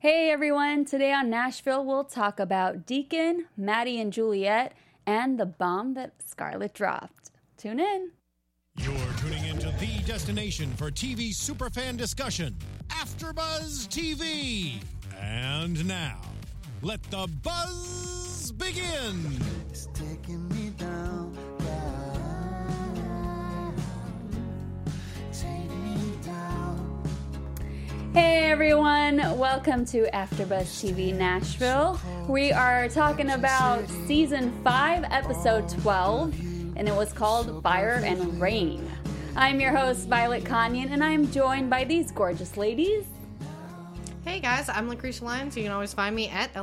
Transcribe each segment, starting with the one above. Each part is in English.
Hey everyone, today on Nashville we'll talk about Deacon, Maddie and Juliet, and the bomb that Scarlett dropped. Tune in. You're tuning into the destination for TV superfan discussion, AfterBuzz TV. And now, let the buzz begin. It's taking me down, take me down. Hey everyone, welcome to AfterBuzz TV Nashville. We are talking about Season 5, Episode 12, and it was called Fire and Rain. I'm your host, Violet Kanyan, and I'm joined by these gorgeous ladies. Hey guys, I'm Lucretia Lyons. You can always find me at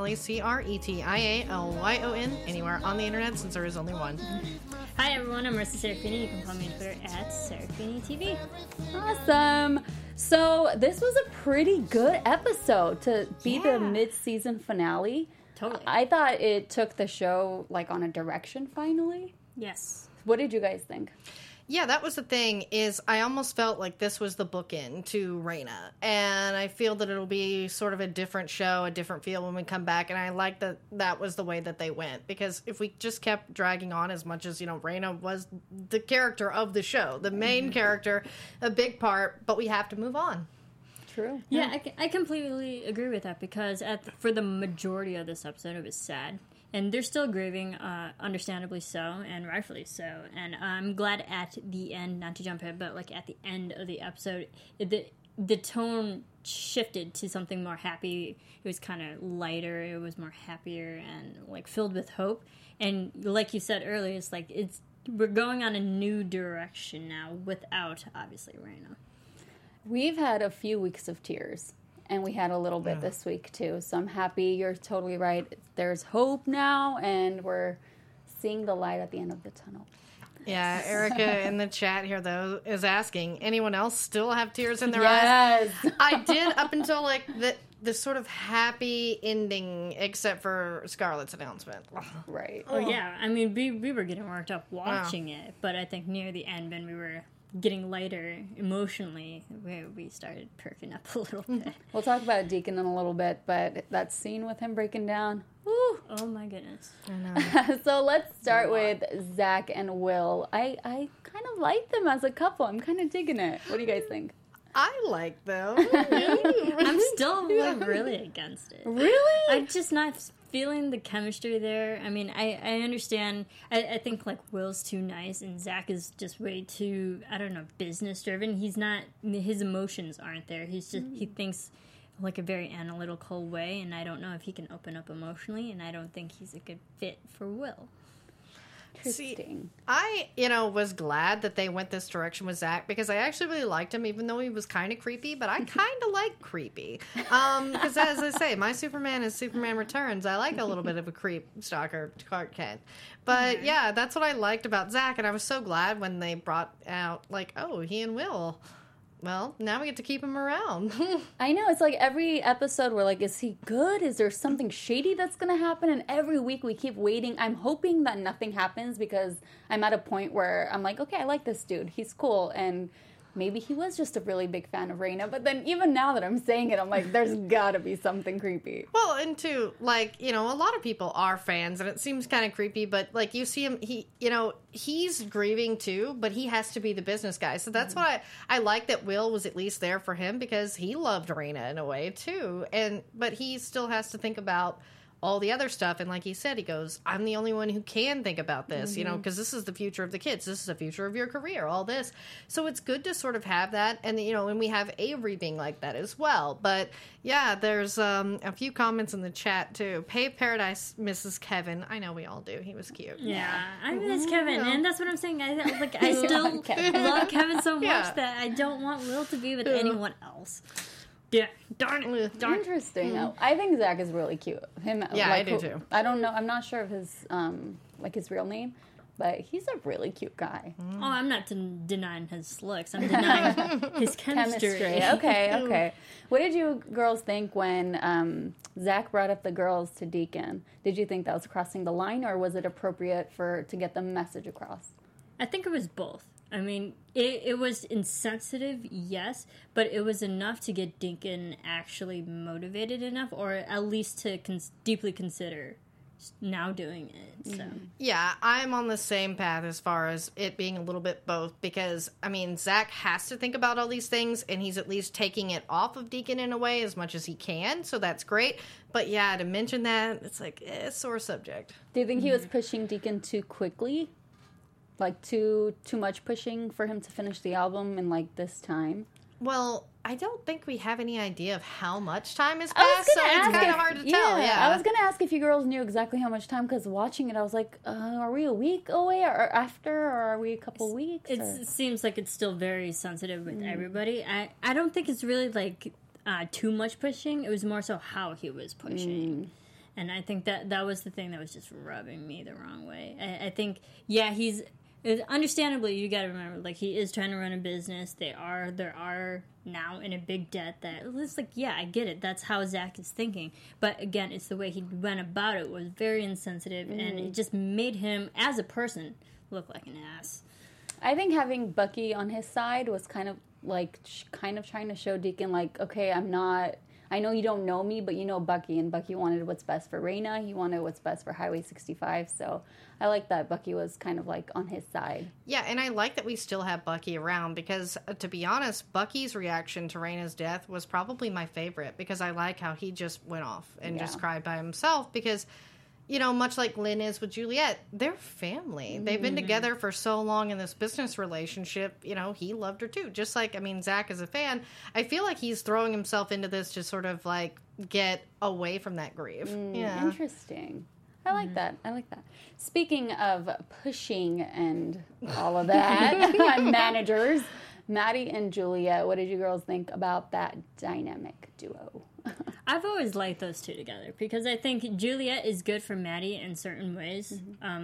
LACRETIALYON anywhere on the internet since there is only one. Hi everyone, I'm Marissa Serafini. You can follow me on Twitter at SeraphiniTV. Awesome. So this was a pretty good episode to be the mid-season finale. Totally. I thought it took the show like on a direction finally. Yes. What did you guys think? Yeah, that was the thing, is I almost felt like this was the bookend to Raina. And I feel that it'll be sort of a different show, a different feel when we come back. And I like that that was the way that they went. Because if we just kept dragging on as much as, Raina was the character of the show, the main character, a big part, but we have to move on. True. Yeah, I completely agree with that because for the majority of this episode, it was sad. And they're still grieving, understandably so, and rightfully so. And I'm glad at the end, not to jump ahead, but like at the end of the episode, the tone shifted to something more happy. It was kind of lighter. It was more happier and like filled with hope. And like you said earlier, it's like we're going on a new direction now without obviously Raina. We've had a few weeks of tears. And we had a little bit this week, too. So I'm happy. You're totally right. There's hope now, and we're seeing the light at the end of the tunnel. Yeah, Erica in the chat here, though, is asking, anyone else still have tears in their eyes? I did up until, like, the sort of happy ending, except for Scarlett's announcement. Right. Oh, yeah. I mean, we were getting worked up watching it, but I think near the end, when we were getting lighter emotionally, we started perking up a little bit. We'll talk about Deacon in a little bit, but that scene with him breaking down, woo. Oh my goodness. I know. So let's start with Zach and Will. I kind of like them as a couple. I'm kind of digging it. What do you guys think? I like them. I'm still like, really against it. Really? I'm just not feeling the chemistry there. I mean, I understand. I think like Will's too nice and Zach is just way too, I don't know, business driven. He's not, his emotions aren't there. He's just, he thinks like a very analytical way, and I don't know if he can open up emotionally, and I don't think he's a good fit for Will. Interesting. See, I, was glad that they went this direction with Zach because I actually really liked him, even though he was kind of creepy, but I kind of like creepy. Because as I say, my Superman is Superman Returns. I like a little bit of a creep stalker, Clark Kent. But yeah, that's what I liked about Zach, and I was so glad when they brought out, like, oh, he and Will. Well, now we get to keep him around. I know. It's like every episode we're like, is he good? Is there something shady that's going to happen? And every week we keep waiting. I'm hoping that nothing happens because I'm at a point where I'm like, okay, I like this dude. He's cool. And maybe he was just a really big fan of Raina. But then even now that I'm saying it, I'm like, there's got to be something creepy. Well, and too, like, a lot of people are fans, and it seems kind of creepy, but, like, you see him, he's grieving, too, but he has to be the business guy. So that's why I like that Will was at least there for him, because he loved Raina in a way, too. But he still has to think about all the other stuff, and like he said, he goes, I'm the only one who can think about this, because this is the future of the kids, this is the future of your career, all this. So it's good to sort of have that, and and we have Avery being like that as well. But yeah, there's a few comments in the chat too. Pay Paradise misses Kevin. I know we all do. He was cute. Yeah, I miss Kevin, and that's what I'm saying. I still love Kevin so much that I don't want Will to be with anyone else. Yeah, darn it. Interesting. No, I think Zach is really cute. I do too. I don't know. I'm not sure of his his real name, but he's a really cute guy. Oh, I'm not denying his looks. I'm denying his chemistry. Okay. What did you girls think when Zach brought up the girls to Deacon? Did you think that was crossing the line, or was it appropriate to get the message across? I think it was both. I mean, it was insensitive, yes, but it was enough to get Deacon actually motivated enough, or at least to deeply consider now doing it. So Yeah, I'm on the same path as far as it being a little bit both, because, I mean, Zach has to think about all these things, and he's at least taking it off of Deacon in a way as much as he can, so that's great. But yeah, to mention that, it's like, sore subject. Do you think he was pushing Deacon too quickly? Like, too much pushing for him to finish the album in, like, this time? Well, I don't think we have any idea of how much time has I was passed, so gonna it's ask kind of if- hard to tell. Yeah, I was gonna ask if you girls knew exactly how much time, because watching it, I was like, are we a week away, or after, or are we a couple weeks? it or- seems like it's still very sensitive with everybody. I don't think it's really like too much pushing. It was more so how he was pushing. And I think that was the thing that was just rubbing me the wrong way. I think, yeah, understandably, you got to remember, like, he is trying to run a business. There are now in a big debt that it's like, yeah, I get it. That's how Zach is thinking. But again, it's the way he went about it was very insensitive, and it just made him, as a person, look like an ass. I think having Bucky on his side was kind of trying to show Deacon, like, okay, I know you don't know me, but you know Bucky, and Bucky wanted what's best for Raina. He wanted what's best for Highway 65, so I like that Bucky was kind of, like, on his side. Yeah, and I like that we still have Bucky around, because, to be honest, Bucky's reaction to Raina's death was probably my favorite, because I like how he just went off and just cried by himself, because, you know, much like Lynn is with Juliet, they're family. They've been together for so long in this business relationship. You know, he loved her too. Just like, I mean, Zach is a fan. I feel like he's throwing himself into this to sort of, like, get away from that grief. Yeah. Interesting. I like that. Speaking of pushing and all of that, managers, Maddie and Juliet, what did you girls think about that dynamic duo? I've always liked those two together because I think Juliet is good for Maddie in certain ways.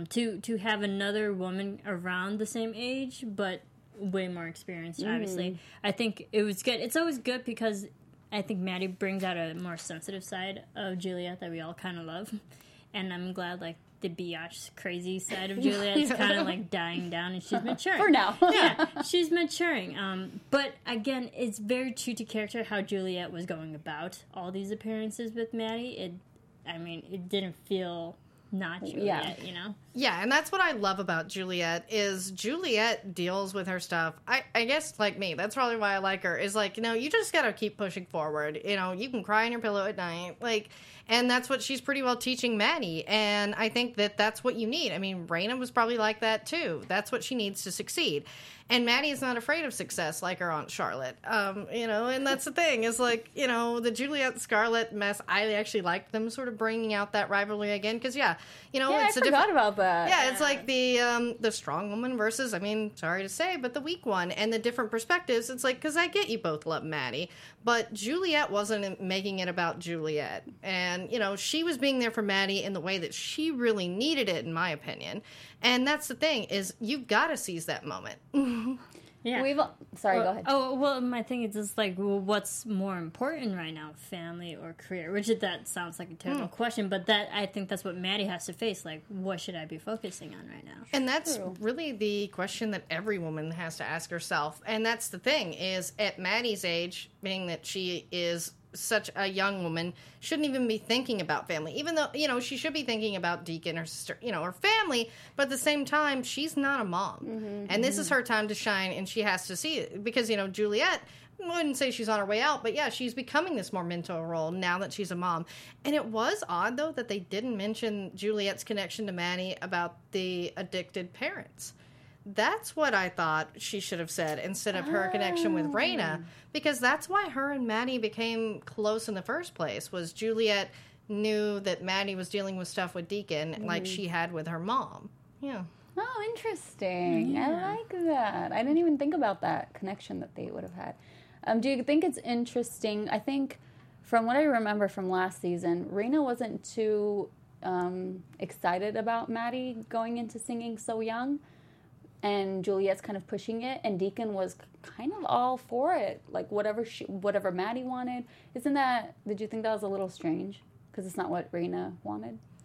To have another woman around the same age, but way more experienced, obviously. I think it was good. It's always good because I think Maddie brings out a more sensitive side of Juliet that we all kind of love. And I'm glad, like, the biatch crazy side of Juliet is kind of, like, dying down, and she's maturing. For now. Yeah, she's maturing. But, again, it's very true to character how Juliet was going about all these appearances with Maddie. It didn't feel not Juliet, you know? Yeah, and that's what I love about Juliet, is Juliet deals with her stuff. I guess, like me, that's probably why I like her, is like, you know, you just gotta keep pushing forward. You know, you can cry in your pillow at night, like, and that's what she's pretty well teaching Maddie, and I think that that's what you need. I mean, Raina was probably like that, too. That's what she needs to succeed. And Maddie is not afraid of success like her Aunt Charlotte. You know, and that's the thing, is like, you know, the Juliet Scarlett mess, I actually liked them sort of bringing out that rivalry again, because, yeah, you know, Yeah, it's I forgot about that. Yeah, it's like the strong woman versus, I mean, sorry to say, but the weak one, and the different perspectives. It's like, because I get you both love Maddie, but Juliet wasn't making it about Juliet. And, you know, she was being there for Maddie in the way that she really needed it, in my opinion. And that's the thing, is you've got to seize that moment. Yeah. Sorry, go ahead. Oh, well, my thing is just like, well, what's more important right now, family or career? Which that sounds like a terrible question, but I think that's what Maddie has to face. Like, what should I be focusing on right now? And that's really the question that every woman has to ask herself. And that's the thing, is at Maddie's age, being that she is such a young woman, shouldn't even be thinking about family, even though, you know, she should be thinking about Deacon, her sister, you know, her family, but at the same time, she's not a mom. And this is her time to shine, and she has to see it, because, you know, Juliet, I wouldn't say she's on her way out, but yeah, she's becoming this more mentor role now that she's a mom. And it was odd, though, that they didn't mention Juliet's connection to Maddie about the addicted parents. That's what I thought she should have said instead of her connection with Raina, because that's why her and Maddie became close in the first place, was Juliet knew that Maddie was dealing with stuff with Deacon like she had with her mom. Yeah. Oh, interesting. I like that. I didn't even think about that connection that they would have had. Do you think it's interesting? I think from what I remember from last season, Raina wasn't too excited about Maddie going into singing so young. And Juliet's kind of pushing it, and Deacon was kind of all for it, like whatever Maddie wanted. Did you think that was a little strange? Because it's not what Raina wanted?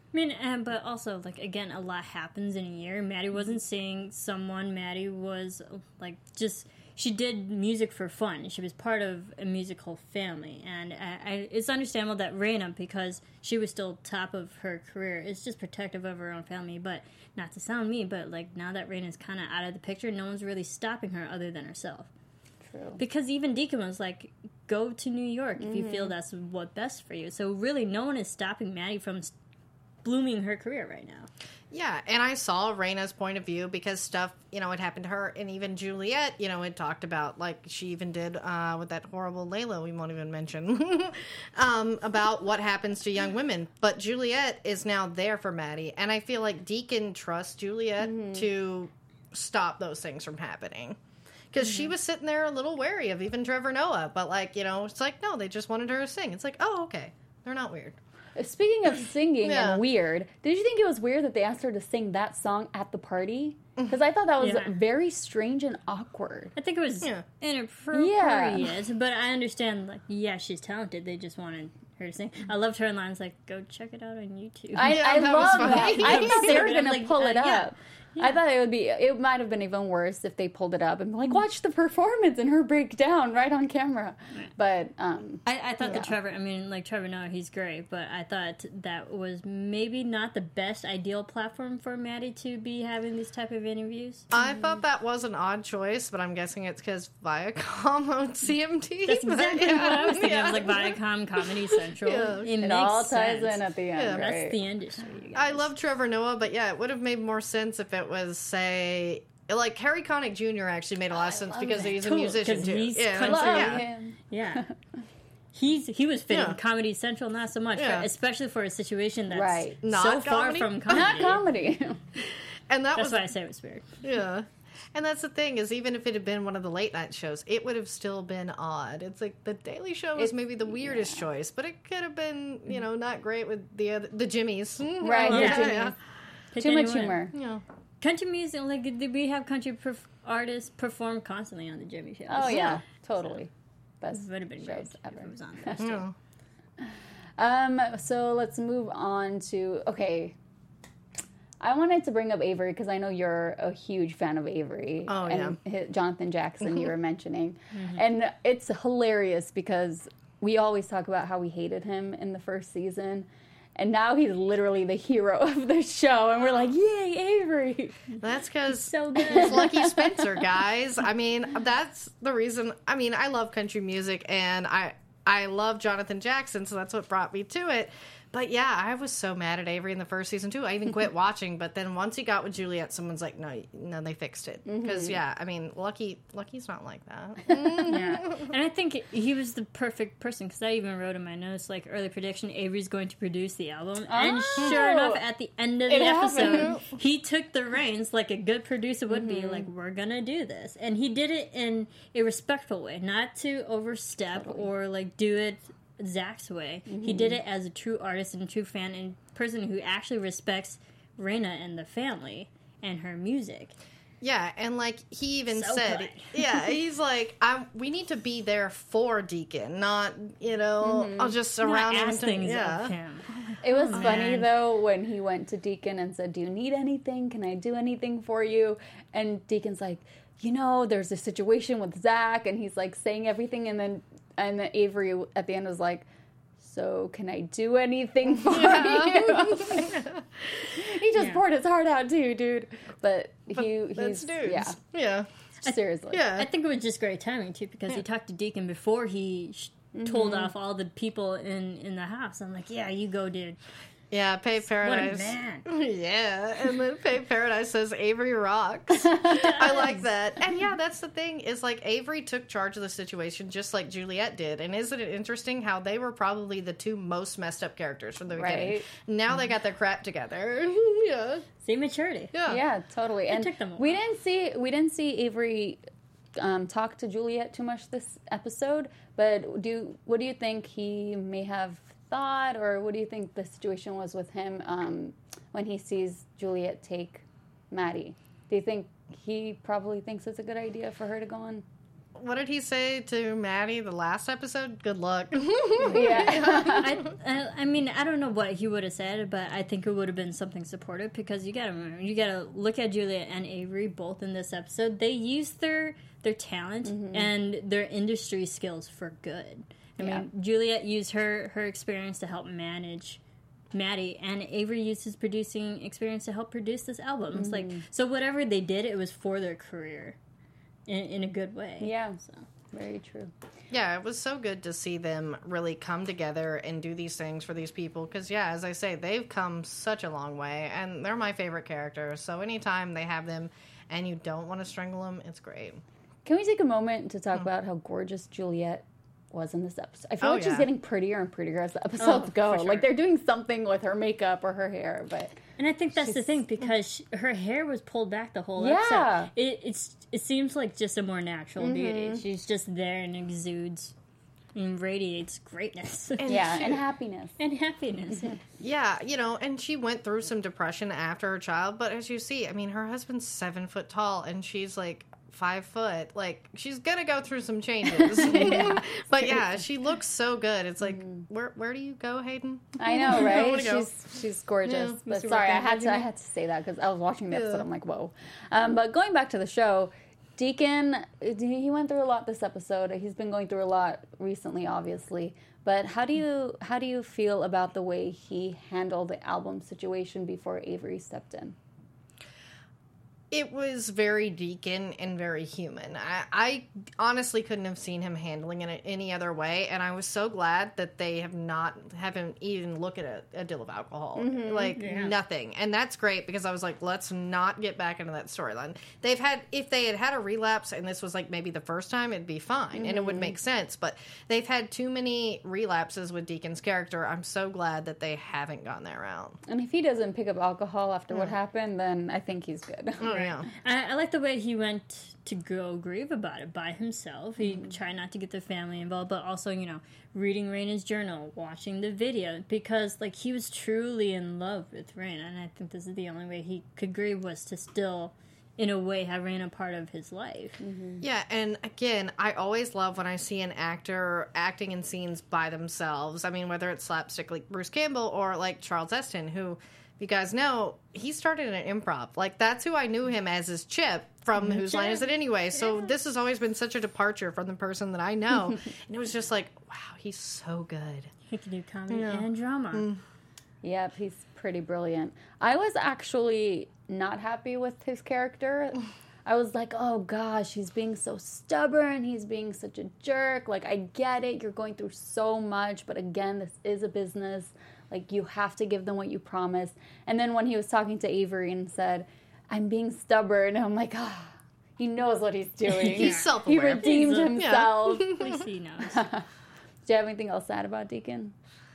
I mean, but also, like, again, a lot happens in a year. Maddie wasn't seeing someone. Maddie was, like, just... She did music for fun. She was part of a musical family. And it's understandable that Reina, because she was still top of her career, is just protective of her own family. But, not to sound mean, but, like, now that Reina's kind of out of the picture, no one's really stopping her other than herself. True. Because even Deacon was like, go to New York if you feel that's what best for you. So, really, no one is stopping Maddie from blooming her career right now. Yeah, and I saw Raina's point of view because stuff, had happened to her, and even Juliet, had talked about, like, she even did with that horrible Layla we won't even mention, about what happens to young women. But Juliet is now there for Maddie, and I feel like Deacon trusts Juliet to stop those things from happening. Because she was sitting there a little wary of even Trevor Noah, but, like, it's like, no, they just wanted her to sing. It's like, oh, okay, they're not weird. Speaking of singing and weird, did you think it was weird that they asked her to sing that song at the party? Because I thought that was very strange and awkward. I think it was inappropriate, but I understand, like, she's talented. They just wanted her to sing. I loved her lines like, go check it out on YouTube. I love that. I thought they were going to pull it up. Yeah. I thought it might have been even worse if they pulled it up and like, watch the performance and her breakdown right on camera. But I thought that Trevor Noah, he's great, but I thought that was maybe not the best ideal platform for Maddie to be having these type of interviews. I thought that was an odd choice, but I'm guessing it's because Viacom owns CMT. That's exactly what I was thinking. I was like, Viacom, Comedy Central. Yeah. it all ties in at the end. That's right? the industry, you guys. I love Trevor Noah, but it would have made more sense if it was, say, like Harry Connick Jr. actually made a lot of sense because he's a musician too. He's Him. Yeah. He was fitting Comedy Central, not so much, especially for a situation that's Not so comedy? far from comedy. Not comedy. And That's why I say it was weird. Yeah. And that's the thing, is even if it had been one of the late night shows, it would have still been odd. It's like the Daily Show was maybe the weirdest choice, but it could have been, not great with the Jimmies. Right, Yeah. the Jimmys. Yeah. Pick Too much anyone. humor. Yeah. Country music, like, we have country artists perform constantly on the Jimmy shows. Oh, yeah. Totally. Best It would have been great shows if ever. it was on there. Yeah. So let's move on to, I wanted to bring up Avery because I know you're a huge fan of Avery. Oh, and Jonathan Jackson you were mentioning. And it's hilarious because we always talk about how we hated him in the first season. And now he's literally the hero of the show. And we're like, yay, Avery. That's because So good. it's Lucky Spencer, guys. I mean, that's the reason. I mean, I love country music, and I love Jonathan Jackson, so that's what brought me to it. But yeah, I was so mad at Avery in the first season too. I even quit watching. But then once he got with Juliet, someone's like, no, they fixed it. Because I mean, Lucky's not like that. Yeah. And I think he was the perfect person because I even wrote in my notes, like, early prediction, Avery's going to produce the album. And sure enough, at the end of the episode, he took the reins like a good producer would be, like, we're going to do this. And he did it in a respectful way, not to overstep or, like, do it Zach's way. He did it as a true artist and a true fan and person who actually respects Reina and the family and her music. Yeah, and like he even So said, good. he's like, we need to be there for Deacon, not I'll just surround him. Ask things of him. It was funny, man. though, when he went to Deacon and said, do you need anything? Can I do anything for you? And Deacon's like, there's a situation with Zach, and he's like saying everything, and then Avery at the end was like, so can I do anything for you? He just poured his heart out too, dude. But That's he's dudes. Yeah. seriously. Yeah. I think it was just great timing too because he talked to Deacon before he told off all the people in the house. I'm like, yeah, you go, dude. Yeah, Pay Paradise. What a man. Yeah, and then Pay Paradise says Avery rocks. I like that. And yeah, that's the thing, is like Avery took charge of the situation just like Juliet did. And isn't it interesting how they were probably the two most messed up characters from the beginning? Right. Now they got their crap together. Yeah. See maturity. Yeah, totally. And took them a we while. didn't see Avery talk to Juliet too much this episode. But what do you think he may have thought, or what do you think the situation was with him when he sees Juliet take Maddie? Do you think he probably thinks it's a good idea for her to go on? what did he say to Maddie the last episode? Good luck. Yeah. I mean, I don't know what he would have said, but I think it would have been something supportive because you gotta remember, you gotta look at Juliet and Avery both in this episode. They used their talent and their industry skills for good. I mean, Juliet used her experience to help manage Maddie, and Avery used his producing experience to help produce this album. It's like, so whatever they did, it was for their career in a good way. Yeah. So. Very true. Yeah, it was so good to see them really come together and do these things for these people. Because, yeah, as I say, they've come such a long way, and they're my favorite characters. So anytime they have them and you don't want to strangle them, it's great. Can we take a moment to talk about how gorgeous Juliet was in this episode? I feel like she's getting prettier and prettier as the episodes go. for sure. Like they're doing something with her makeup or her hair, but And I think that's the thing, because her hair was pulled back the whole Yeah. episode. It seems like just a more natural beauty. She's just there and exudes and radiates greatness yeah, and happiness. and happiness. Yeah, you know, and she went through some depression after her child. But as you see, I mean, her husband's 7 foot tall, and she's like 5 foot. Like, she's gonna go through some changes. But yeah, she looks so good. It's like, where do you go, Hayden? I know, I right? wanna go. She's gorgeous. Yeah, but Mr. sorry, I Workout had to say that because I was watching the episode. I'm like, whoa. But going back to the show, Deacon, he went through a lot this episode. He's been going through a lot recently, obviously. But how do you feel about the way he handled the album situation before Avery stepped in? It was very Deacon and very human. I honestly couldn't have seen him handling it any other way, and I was so glad that they haven't even looked at a deal of alcohol, nothing, and that's great because I was like, let's not get back into that storyline. If they had a relapse and this was like maybe the first time, it'd be fine and it would make sense. But they've had too many relapses with Deacon's character. I'm so glad that they haven't gone that route. And if he doesn't pick up alcohol after what happened, then I think he's good. Yeah. I like the way he went to go grieve about it by himself. He tried not to get the family involved, but also, reading Raina's journal, watching the video, because, he was truly in love with Raina, and I think this is the only way he could grieve was to still, in a way, have Raina part of his life. Yeah, and again, I always love when I see an actor acting in scenes by themselves. I mean, whether it's slapstick like Bruce Campbell or like Charles Esten, who, you guys know, he started in improv. That's who I knew him as Chip from Whose Line Is It Anyway? So this has always been such a departure from the person that I know. And it was just like, wow, he's so good. He could do comedy and drama. Yep, he's pretty brilliant. I was actually not happy with his character. I was like, oh gosh, he's being so stubborn. He's being such a jerk. I get it. You're going through so much. But again, this is a business. You have to give them what you promised. And then when he was talking to Avery and said, I'm being stubborn, I'm like, he knows what he's doing. He's self-aware. He redeemed himself. At least he knows. Do you have anything else to add about Deacon?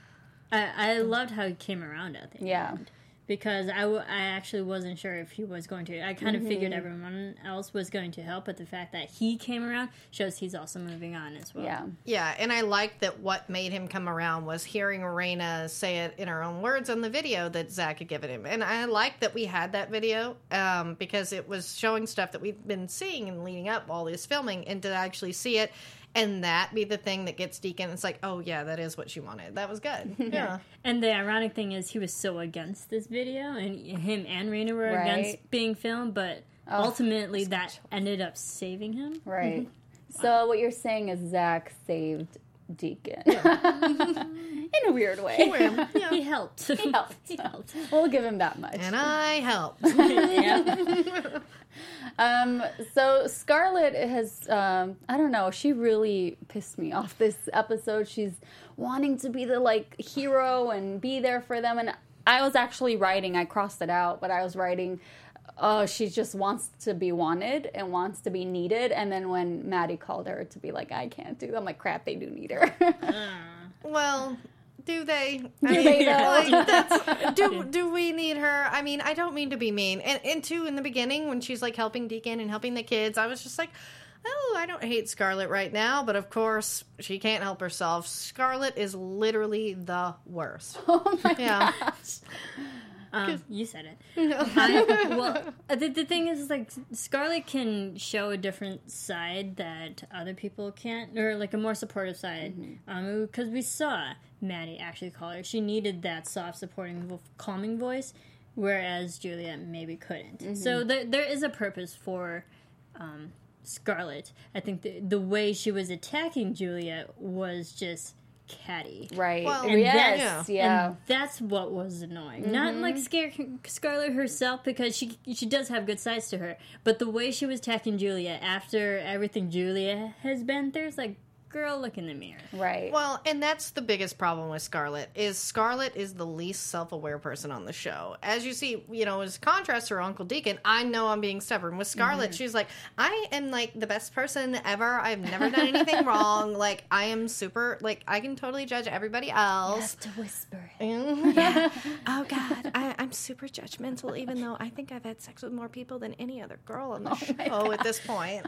I loved how he came around at the end. Yeah. Because I actually wasn't sure if he was going to. I kind of figured everyone else was going to help, but the fact that he came around shows he's also moving on as well. Yeah. Yeah, and I liked that what made him come around was hearing Raina say it in her own words on the video that Zach had given him. And I liked that we had that video because it was showing stuff that we've been seeing and leading up all this filming, and to actually see it and that be the thing that gets Deacon, it's like, oh yeah, that is what she wanted. That was good. Yeah. And the ironic thing is he was so against this video, and him and Raina were Right. against being filmed, but ultimately that ended up saving him. Right. So what you're saying is Zach saved Deacon. In a weird way. He helped. He helped. He helped. We'll give him that much. And I helped. Yeah. So Scarlett has, I don't know, she really pissed me off this episode. She's wanting to be the, hero and be there for them. And I was actually writing, I crossed it out, but I was writing, she just wants to be wanted and wants to be needed. And then when Maddie called her to be like, I can't do that, I'm like, crap, they do need her. Well, do they? they though? Do we need her? I mean, I don't mean to be mean. And too, in the beginning, when she's helping Deacon and helping the kids, I was just like, oh, I don't hate Scarlett right now. But of course, she can't help herself. Scarlett is literally the worst. Oh my Yeah. gosh. You said it. The thing is, like, Scarlett can show a different side that other people can't, or like a more supportive side. Because we saw Maddie actually call her. She needed that soft, supporting, calming voice, whereas Juliet maybe couldn't. So there is a purpose for Scarlett. I think the way she was attacking Juliet was just catty. Right. Well, And yes. Yeah. And that's what was annoying. Not like Scarlett herself, because she does have good sides to her, but the way she was attacking Julia after everything Julia has been through, it's like, girl, look in the mirror. Right. Well, and that's the biggest problem with Scarlett is the least self-aware person on the show. As you see, as contrast to her Uncle Deacon, I know I'm being stubborn. With Scarlett, she's like, I am like the best person ever. I've never done anything wrong. Like, I am super, like, I can totally judge everybody else. to whisper. Yeah. Oh God, I'm super judgmental, even though I think I've had sex with more people than any other girl on the show at this point.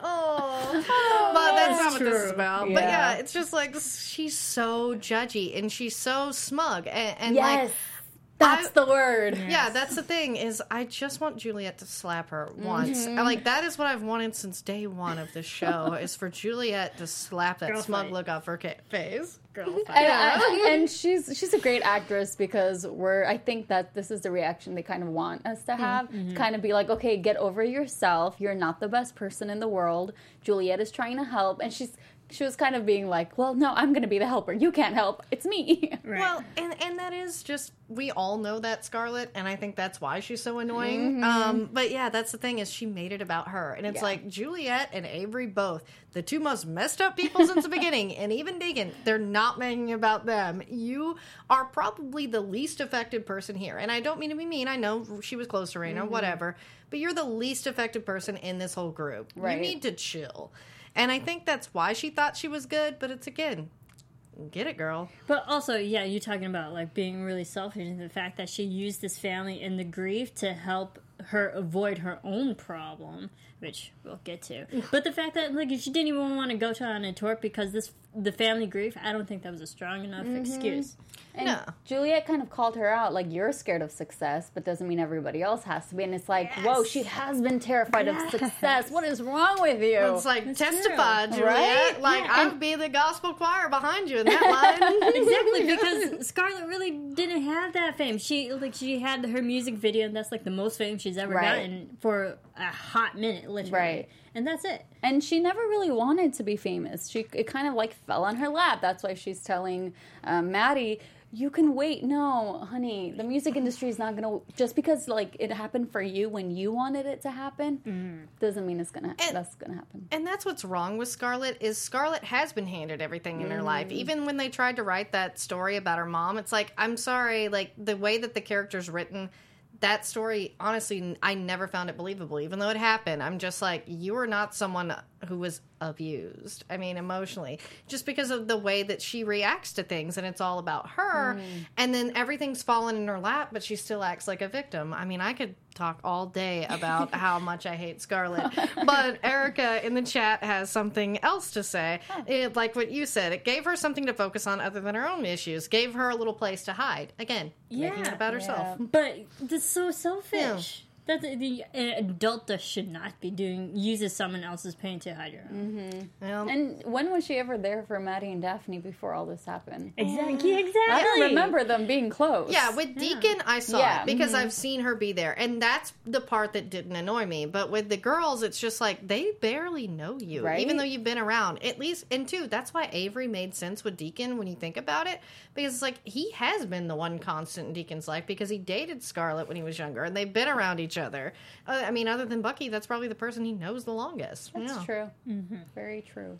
But that's not what this is about. But yeah, it's just like she's so judgy and she's so smug and Yes. like. That's the word. Yeah, that's the thing is I just want Juliet to slap her once. Like, that is what I've wanted since day one of this show is for Juliet to slap that Girl smug fight. look off her face. Girl fight. And she's a great actress because I think that this is the reaction they kind of want us to have. To kind of be like, okay, get over yourself. You're not the best person in the world. Juliet is trying to help, and she was kind of being like, well, no, I'm going to be the helper. You can't help. It's me. Right. Well, and that is just, we all know that Scarlett, and I think that's why she's so annoying. But yeah, that's the thing is she made it about her. And it's like Juliet and Avery both, the two most messed up people since the beginning, and even Deacon, they're not making it about them. You are probably the least affected person here. And I don't mean to be mean. I know she was close to Raina, whatever. But you're the least affected person in this whole group. Right. You need to chill. And I think that's why she thought she was good, but it's, again, get it, girl. But also, yeah, you talking about like being really selfish and the fact that she used this family and the grief to help her avoid her own problem, which we'll get to. But the fact that like she didn't even want to go on a tour because the family grief, I don't think that was a strong enough excuse. And No. Juliet kind of called her out, like, you're scared of success, but doesn't mean everybody else has to be. And it's like, whoa, she has been terrified of success. What is wrong with you? It's like, That's testify, true. Juliet. Right? Like, Yeah, I'll be the gospel choir behind you in that line. Exactly, because Scarlett really didn't have that fame. She had her music video, and that's like the most fame she's ever Right. gotten for a hot minute, literally. Right. And that's it. And she never really wanted to be famous. It kind of like fell on her lap. That's why she's telling Maddie, you can wait. No, honey, the music industry is not going to, just because like it happened for you when you wanted it to happen, doesn't mean that's going to happen. And that's what's wrong with Scarlett is Scarlett has been handed everything in her life. Even when they tried to write that story about her mom, it's like, I'm sorry, like the way that the character's written, that story, honestly, I never found it believable. Even though it happened, I'm just like, you are not someone who was abused. I mean, emotionally. Just because of the way that she reacts to things, and it's all about her, and then everything's fallen in her lap, but she still acts like a victim. I mean, I could talk all day about how much I hate Scarlett, but Erica in the chat has something else to say. Like what you said, it gave her something to focus on other than her own issues. Gave her a little place to hide. Again, making it about herself. But that's so selfish. That an adult should not be uses someone else's pain to hide your own. Well, And when was she ever there for Maddie and Daphne before all this happened? Exactly. I don't remember them being close. yeah, with Deacon, I saw Yeah, it because I've seen her be there, and that's the part that didn't annoy me. But with the girls, it's just like they barely know you, Right? even though you've been around. At least, and two, that's why Avery made sense with Deacon when you think about it, because it's like he has been the one constant in Deacon's life because he dated Scarlett when he was younger, and they've been around each other. I mean, other than Bucky, that's probably the person he knows the longest. That's Yeah. true. Very true.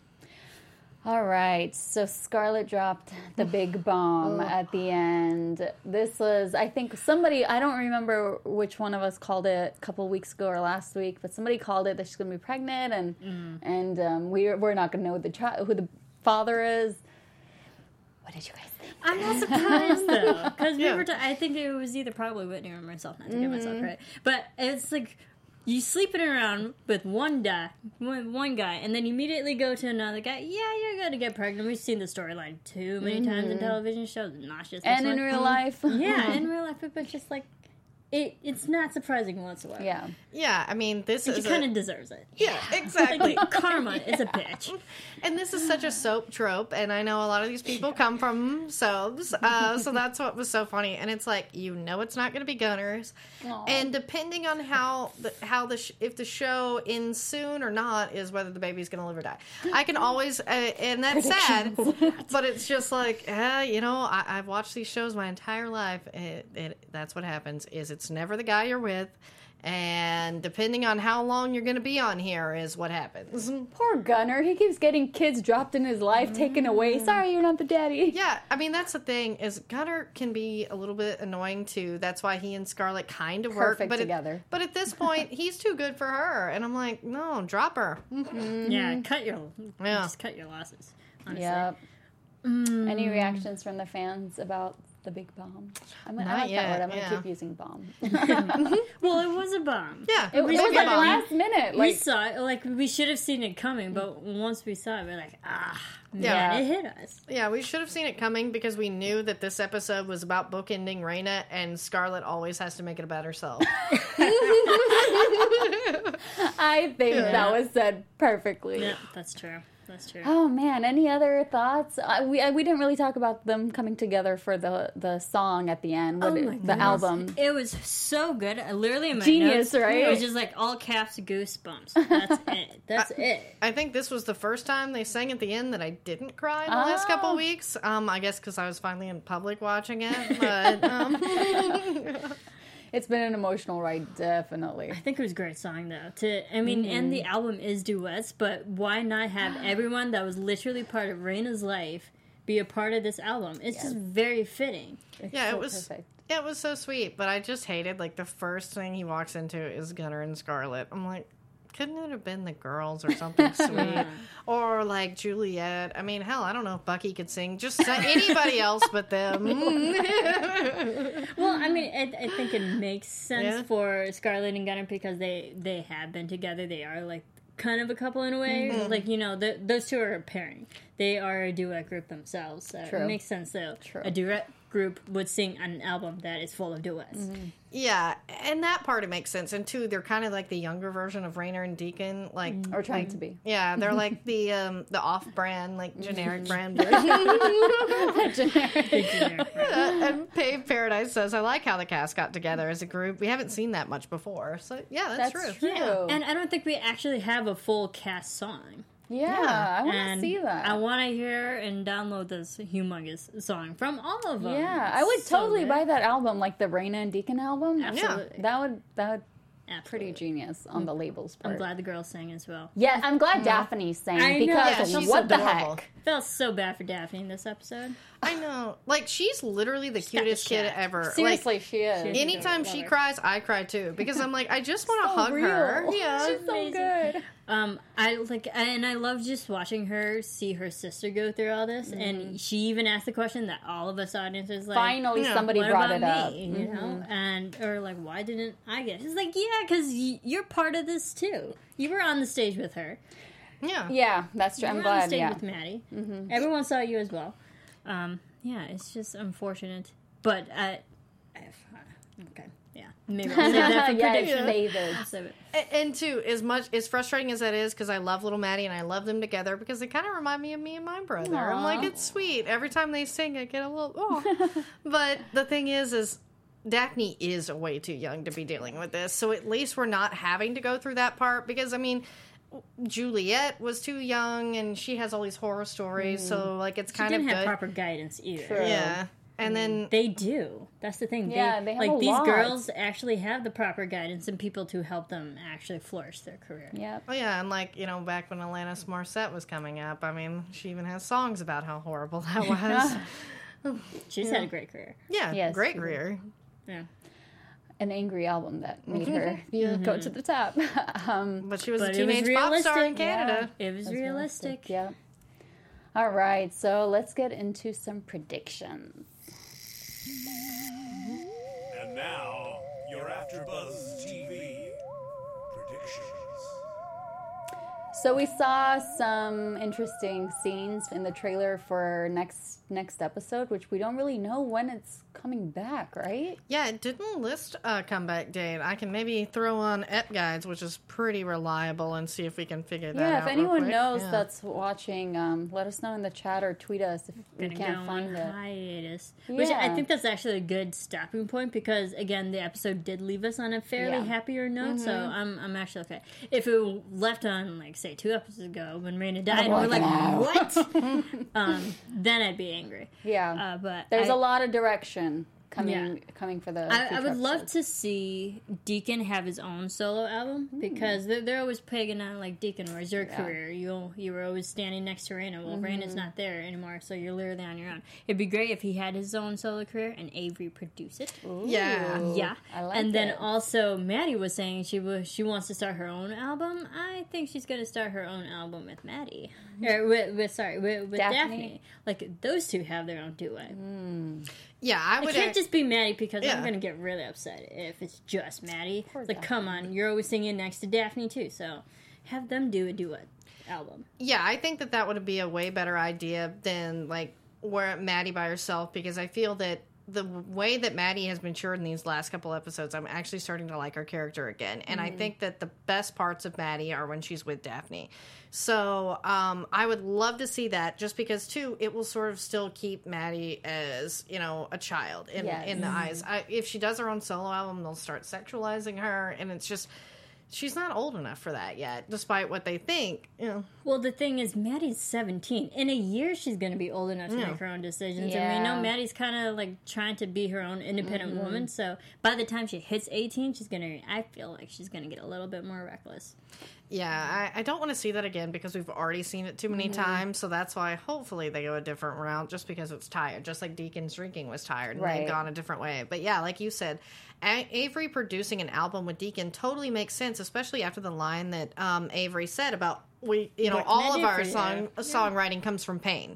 All right, so Scarlett dropped the big bomb at the end. This was, I think, somebody, I don't remember which one of us called it a couple weeks ago or last week, but somebody called it that she's going to be pregnant, and we're not going to know who the father is. What did you guys think? I'm not surprised though, because I think it was either probably Whitney or myself, not to get myself credit. But it's like you sleeping around with one guy, and then you immediately go to another guy. Yeah, you're going to get pregnant. We've seen the storyline too many times in television shows, not just this And one. in real life. Yeah, in real life, but just like it's not surprising whatsoever. Yeah. Yeah, I mean, this She is kind of deserves it. yeah, exactly. Like, karma is a bitch. And this is such a soap trope, and I know a lot of these people come from soaps, so that's what was so funny. And it's like, you know, it's not going to be Gunners, Aw. and depending on if the show ends soon or not is whether the baby's going to live or die. I can always, and that's sad, but it's just like, you know, I've watched these shows my entire life. That's what happens. Is it's never the guy you're with. And depending on how long you're going to be on here is what happens. Poor Gunner. He keeps getting kids dropped in his life, taken away. Sorry, you're not the daddy. Yeah, I mean, that's the thing, is Gunner can be a little bit annoying, too. That's why he and Scarlett kind of work. Perfect together. But at this point, he's too good for her. And I'm like, no, drop her. Yeah, just cut your losses. Honestly. Yep. Any reactions from the fans about the big bomb? I like that yet, word. I'm going to yeah. keep using bomb. Well, it was a bomb. Yeah, It was maybe like bomb. last minute. We Like, saw it, like, we should have seen it coming, but once we saw it, we're like, man, Yeah. it hit us. Yeah, we should have seen it coming because we knew that this episode was about bookending Raina, and Scarlett always has to make it about herself. I think that was said perfectly. Yeah, that's true. That's true. Oh man, any other thoughts? We didn't really talk about them coming together for the song at the end, Oh my the goodness. album. It was so good. I literally in my Genius, notes, right? It was just like all caps goosebumps. That's it. That's it. I think this was the first time they sang at the end that I didn't cry in the last couple Oh. weeks. I guess because I was finally in public watching it. But It's been an emotional ride, definitely. I think it was a great song though. And the album is duets, but why not have everyone that was literally part of Raina's life be a part of this album? It's just very fitting. yeah, So it was. perfect. Yeah, it was so sweet. But I just hated like the first thing he walks into is Gunnar and Scarlett. I'm like, couldn't it have been the girls or something sweet? Or like Juliet. I mean, hell, I don't know if Bucky could sing. Just anybody else but them. Well, I mean, I think it makes sense Yeah. for Scarlett and Gunnar because they have been together. They are like kind of a couple in a way. Like, you know, those two are a pairing. They are a duet group themselves. So True. it makes sense that True. a duet group would sing on an album that is full of duets. Yeah, and that part it makes sense. And two, they're kind of like the younger version of Rainer and Deacon. Like, Or trying to be. yeah, they're like the off-brand, like generic brand version. Big generic, right? And Pave Paradise says, I like how the cast got together as a group. We haven't seen that much before. So, yeah, that's true. true. And I don't think we actually have a full cast song. Yeah, I want to And see that. I want to hear and download this humongous song from all of them. Yeah, I would So totally good. buy that album, like the Raina and Deacon album. Absolutely. That would Absolutely. pretty genius on the labels part. I'm glad the girls sang as well. Yeah, I'm glad Daphne sang I know. because Yeah, she's what the adorable. heck? Felt so bad for Daphne in this episode. I know. Like, she's literally the got cutest the kid shaft. ever. Seriously, Like, she is. anytime Love she her. cries, I cry too. Because I'm like, I just want to So hug her. real. Yeah. She's so Amazing. good. I love just watching her see her sister go through all this, and she even asked the question that all of us audiences like. Finally, Yeah. somebody What brought about it up. me? You know, and or like, why didn't I get it? It's like, yeah, because you're part of this too. You were on the stage with her. Yeah. Yeah, that's true. You I'm were on the glad. stage Yeah. with Maddie. Everyone saw you as well. Yeah, it's just unfortunate, but okay, yeah, maybe I'll save that for Yeah, predictions. David. I'll save it. And two, as frustrating as that is, because I love little Maddie and I love them together because they kind of remind me of me and my brother. I'm like, it's sweet. Every time they sing, I get a little, oh. But the thing is Daphne is way too young to be dealing with this. So at least we're not having to go through that part because, I mean, Juliet was too young and she has all these horror stories. So, like, it's She kind of didn't good. have proper guidance either. True. Yeah. And then They do. That's the thing. Yeah, they have like a these lot. girls actually have the proper guidance and people to help them actually flourish their career. Yep. oh yeah, and like, you know, back when Alanis Morissette was coming up, I mean, she even has songs about how horrible that was. She's had a great career. Yeah, Yes, great she did. career. Yeah. An angry album that made her go to the top. But she was But a it was teenage pop star in realistic. Canada. It was realistic. Yeah. All right, so let's get into some predictions. And now, your AfterBuzz TV predictions. So we saw some interesting scenes in the trailer for next episode, which we don't really know when it's coming back, right? Yeah, it didn't list a comeback date. I can maybe throw on Ep Guides, which is pretty reliable, and see if we can figure that out. Yeah, if real anyone quick. knows Yeah. that's watching, let us know in the chat or tweet us if we Gonna can't go find on it. hiatus. Which I Yeah. think that's actually a good stopping point because again the episode did leave us on a fairly Yeah. happier note, so I'm actually okay. If it left on like say 2 episodes ago when Raina died and we're like, what? Then I'd be angry. Yeah. But There's I- a lot of direction coming Yeah. coming for the I future would love episodes. to see Deacon have his own solo album because they're always pegging on like Deacon, where's your career? You were always standing next to Raina. Well, Raina's not there anymore, so you're literally on your own. It'd be great if he had his own solo career and Avery produced it. Yeah. Yeah, I like and then it. also Maddie was saying she wants to start her own album. I think she's gonna start her own album with Maddie, or with Daphne. Daphne. Like those two have their own duet. Yeah, I It would. can't just be Maddie because Yeah. I'm gonna get really upset if it's just Maddie. Poor It's like, come on, you're always singing next to Daphne too, so have them do a duet album. Yeah, I think that would be a way better idea than like where Maddie by herself, because I feel that the way that Maddie has matured in these last couple episodes, I'm actually starting to like her character again. And I think that the best parts of Maddie are when she's with Daphne. So I would love to see that, just because too it will sort of still keep Maddie as, you know, a child in Yes. the eyes. If she does her own solo album, they'll start sexualizing her, and it's just she's not old enough for that yet, despite what they think. You know. Well, the thing is, Maddie's 17. In a year, she's going to be old enough to make her own decisions. And we know Yeah. Maddie's kind of like trying to be her own independent woman. So by the time she hits 18, I feel like she's going to get a little bit more reckless. Yeah, I don't want to see that again because we've already seen it too many times. So that's why hopefully they go a different route, just because it's tired. Just like Deacon's drinking was tired, and Right. they've gone a different way. But yeah, like you said, Avery producing an album with Deacon totally makes sense, especially after the line that Avery said about What can all I of do our for you? songwriting comes from pain.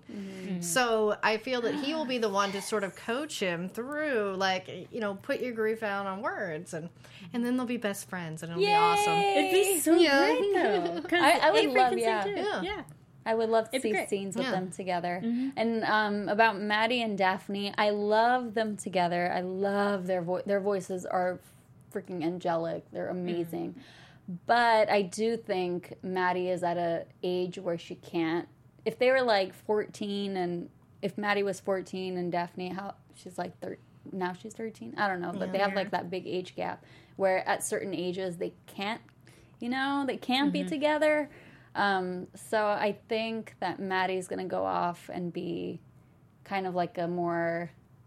So I feel that he will be the one to sort of coach him through, like, you know, put your grief out on words, and then they'll be best friends, and it'll be awesome. It'd be so Yeah. great, though. 'Cause I would Avery love- can sing, yeah. too. Yeah. Yeah. I would love to It'd be see great. scenes with Yeah. them together. And about Maddie and Daphne, I love them together. I love their voices are freaking angelic. They're amazing. But I do think Maddie is at a age where she can't. If they were like 14, and if Maddie was 14 and Daphne, she's like now she's 13. I don't know, but they have like that big age gap where at certain ages they can't, they can't be together. So I think that Maddie's gonna go off and be kind of like a more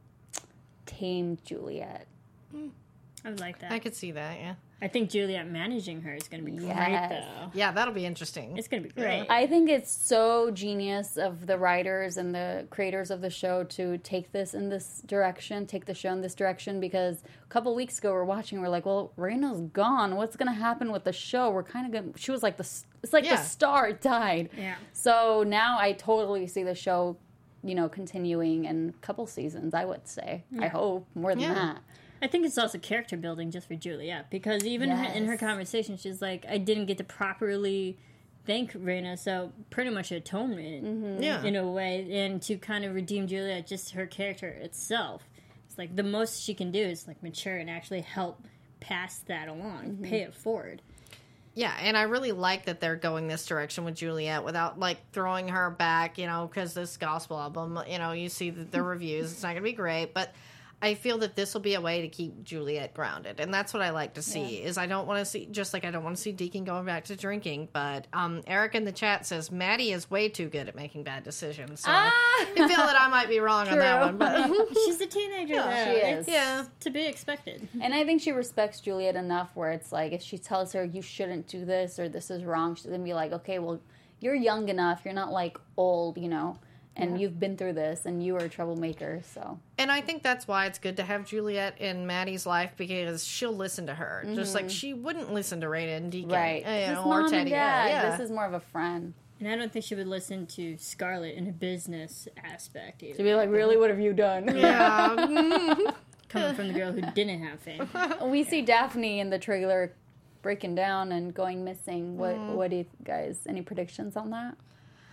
tamed Juliet. I would like that. I could see that, yeah. I think Juliet managing her is going to be great, Yes. though. Yeah, that'll be interesting. It's going to be great. I think it's so genius of the writers and the creators of the show to take the show in this direction, because a couple weeks ago we're like, well, Raina's gone. What's going to happen with the show? We're kind of going she was like it's like Yeah. the star died. Yeah. So now I totally see the show, continuing in a couple seasons, I would say. I hope more than Yeah. that. I think it's also character building just for Juliet, because even in her Yes. conversation, she's like, I didn't get to properly thank Raina, so pretty much atonement Yeah. in a way, and to kind of redeem Juliet, just her character itself. It's like the most she can do is like mature and actually help pass that along, pay it forward. Yeah, and I really like that they're going this direction with Juliet without, like, throwing her back, because this gospel album, you see the reviews, it's not going to be great, but I feel that this will be a way to keep Juliet grounded, and that's what I like to see, is I don't want to see, just like I don't want to see Deacon going back to drinking, but Eric in the chat says, Maddie is way too good at making bad decisions, so I feel that I might be wrong on that one, but She's a teenager, though. she is. It's Yeah. to be expected. And I think she respects Juliet enough where it's like, if she tells her you shouldn't do this or this is wrong, she's going to be like, okay, well, you're young enough. You're not like old, and you've been through this and you are a troublemaker. So And I think that's why it's good to have Juliet in Maddie's life, because she'll listen to her, just like she wouldn't listen to Raina and Deacon, This or mom Teddy. and dad, Yeah. this is more of a friend. And I don't think she would listen to Scarlett in a business aspect either. To be like, really, what have you done? Coming from the girl who didn't have fame. We see Daphne in the trailer breaking down and going missing. What do you guys, any predictions on that?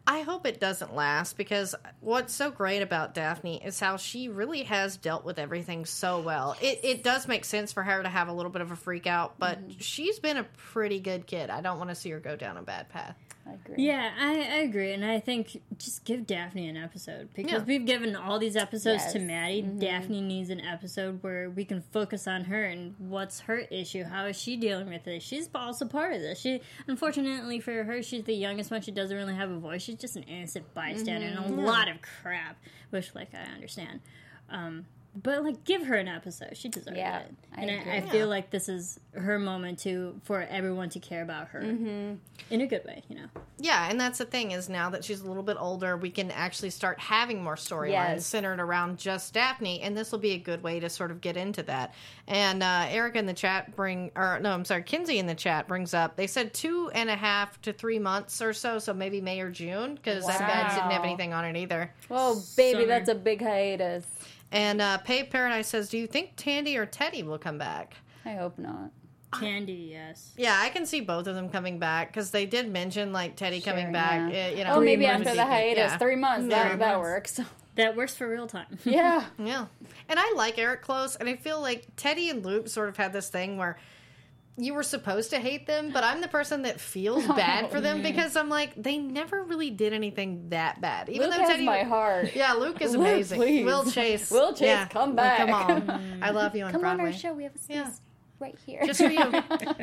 I hope it doesn't last, because what's so great about Daphne is how she really has dealt with everything so well. It does make sense for her to have a little bit of a freak out, but she's been a pretty good kid. I don't want to see her go down a bad path. I agree. Yeah, I agree, and I think just give Daphne an episode, because we've given all these episodes to Maddie. Daphne needs an episode where we can focus on her and what's her issue, how is she dealing with it. She's also part of this. She, unfortunately for her, she's the youngest one. She doesn't really have a voice. She's just an innocent bystander and a lot of crap, which, like, I understand. But, like, give her an episode. She deserves it. I feel like this is her moment for everyone to care about her in a good way, you know? Yeah, and that's the thing, is now that she's a little bit older, we can actually start having more storylines centered around just Daphne, and this will be a good way to sort of get into that. And Erica in the chat Kinsey in the chat brings up, they said 2.5 to 3 months or so maybe May or June, because that bad didn't have anything on it either. Oh, baby, Summer. that's a big hiatus. And Pave Paradise says, do you think Tandy or Teddy will come back? I hope not. Candy, yes. Yeah, I can see both of them coming back, because they did mention, like, Teddy coming back. You know, Oh, maybe 3 months. after the hiatus. Yeah. 3 months. That months. works. That works for real time. Yeah. Yeah. And I like Eric Close, and I feel like Teddy and Luke sort of had this thing where you were supposed to hate them, but I'm the person that feels bad for them, because I'm like, they never really did anything that bad. Even Luke though has Teddy, my heart. Yeah, Luke is Luke, amazing. please. Will Chase. Will Chase, Yeah. come back. Come on. I love you on Come Broadway. on our show. We have a space right here. Just for you.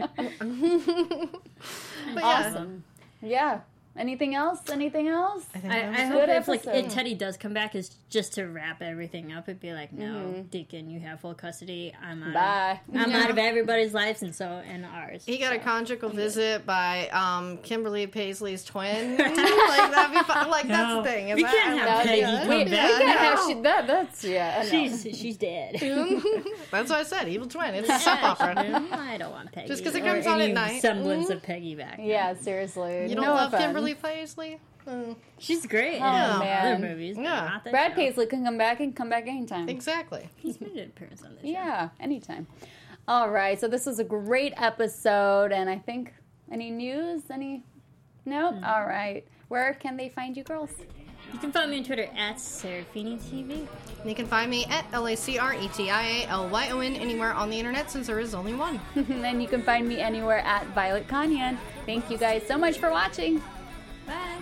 But yeah. Awesome. Yeah. Anything else? Anything else? I Good hope if episode. Teddy does come back, is just to wrap everything up. It'd be like, no, Deacon, you have full custody. I'm out. Bye. I'm out of everybody's lives and ours. He got a conjugal visit by Kimberly Paisley's twin. Like, that'd be fun. Like, that's the thing. We can't have Peggy come We back. can't have that's I know. She's dead. That's what I said. Evil twin. It's a soap opera. I don't want Peggy. 'Cause it or comes on at any night. Semblance of Peggy back. Yeah, seriously. You don't no love offense. Kimberly Paisley? She's great in man. other movies. But Yeah. not that Brad show. Paisley can come back and come back anytime. Exactly. He's made an appearance on this show. Yeah, anytime. All right, so this was a great episode, and I think any news? Nope. All right. Where can they find you girls? You can find me on Twitter at Serafini TV. You can find me at LACRETIALYON anywhere on the internet, since there is only one. And you can find me anywhere at Violet Kanyan. Thank you guys so much for watching. Bye.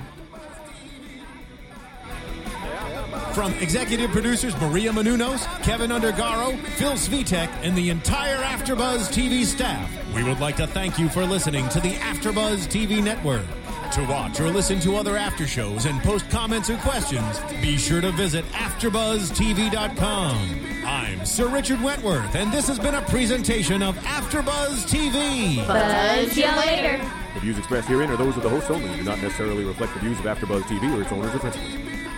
From executive producers Maria Menounos, Kevin Undergaro, Phil Svitek, and the entire AfterBuzz TV staff, we would like to thank you for listening to the AfterBuzz TV network. To watch or listen to other after shows and post comments or questions, be sure to visit AfterBuzzTV.com. I'm Sir Richard Wentworth, and this has been a presentation of AfterBuzz TV. Buzz you later. The views expressed herein are those of the host only and do not necessarily reflect the views of AfterBuzz TV or its owners or principals.